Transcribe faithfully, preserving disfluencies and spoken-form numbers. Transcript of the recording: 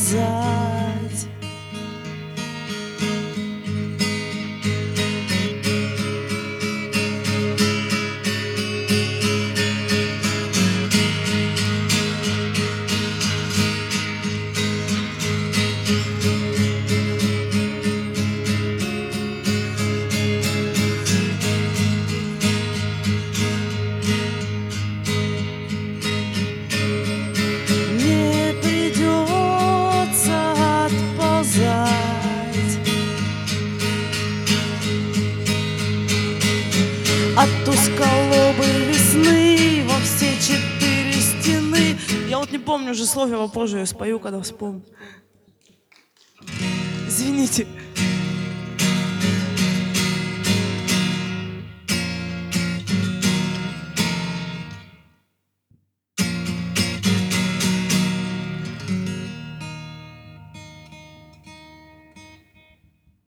отползать. От узколобой весны во все четыре стены. Я вот не помню уже слов, я попозже ее спою, когда вспомню. Извините.